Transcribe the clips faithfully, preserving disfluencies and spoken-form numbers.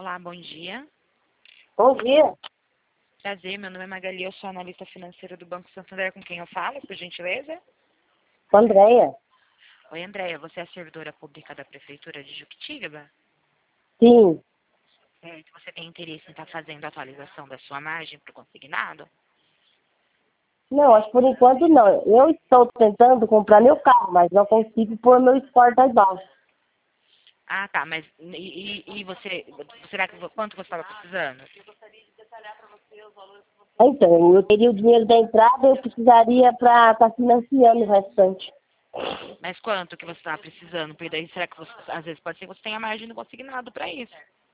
Olá, bom dia. Bom dia. Prazer, meu nome é Magali, eu sou analista financeira do Banco Santander, com quem eu falo, por gentileza? Andréia. Oi, Andréia, você é a servidora pública da Prefeitura de Juquitiba? Sim. Certo. Você tem interesse em estar fazendo a atualização da sua margem para o consignado? Não, acho que por enquanto não. Eu estou tentando comprar meu carro, mas não consigo pôr meu Sport aí baixo. Ah, tá, mas e, e, e você, será que, quanto você estava precisando? Então, eu teria o dinheiro da entrada, eu precisaria para estar financiando o restante. Mas quanto que você estava precisando? Porque daí, será que você, às vezes pode ser que você tenha margem do consignado para isso,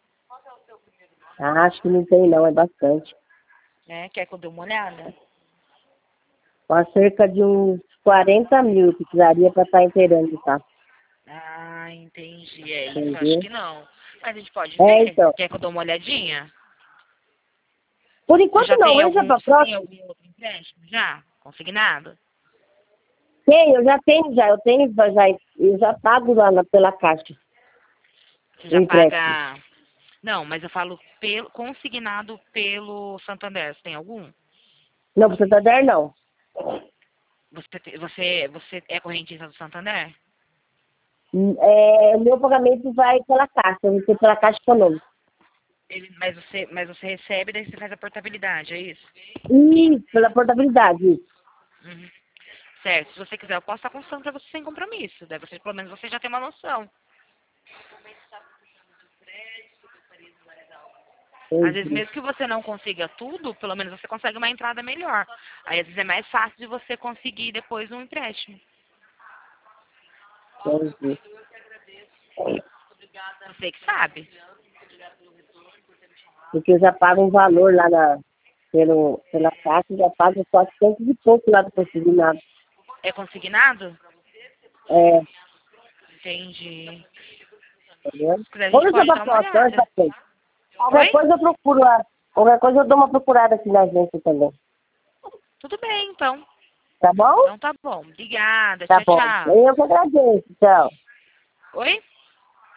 Ah, acho que não tem não, é bastante. né? Quer que eu dê uma olhada? Com cerca de uns quarenta mil eu precisaria para estar inteirando, tá? Ah, entendi, é isso, acho Entendeu? que não. Mas a gente pode É, ver. então. Quer que eu dê uma olhadinha? Por Você enquanto já não, tem veja algum, para você tem próxima. algum outro empréstimo já? Consignado? Tem, eu já tenho já, eu tenho já, eu já pago lá na, pela Caixa Você o já empréstimo. paga... Não, mas eu falo pelo, consignado pelo Santander. Você tem algum? Não, para Santander não. Você, te- você, você é correntista do Santander? É, o meu pagamento vai pela Caixa, eu recebo pela Caixa Econômica. Ele, mas, você, mas você recebe, daí você faz a portabilidade, é isso? Isso, pela portabilidade, isso. Uhum. Certo. Se você quiser, eu posso estar constando para você sem compromisso. Daí você, pelo menos você já tem uma noção. Às vezes, Entendi, mesmo que você não consiga tudo, pelo menos você consegue uma entrada melhor. Aí, às vezes, é mais fácil de você conseguir depois um empréstimo. entendi. Você que sabe. Porque eu já pago um valor lá na, pelo, pela Caixa, já pago quatrocentos e pouco lá do consignado. É consignado? É, Entendi. entendeu? Se quiser, a gente Vamos deixar pode pra dar uma próxima, essa olhada. coisa. Qualquer Oi? coisa eu procuro lá. Qualquer coisa eu dou uma procurada aqui na agência também. Tudo bem, então. Tá bom? Então tá bom. Obrigada. Tá Tchau, bom. tchau. Eu que agradeço. Tchau. Oi?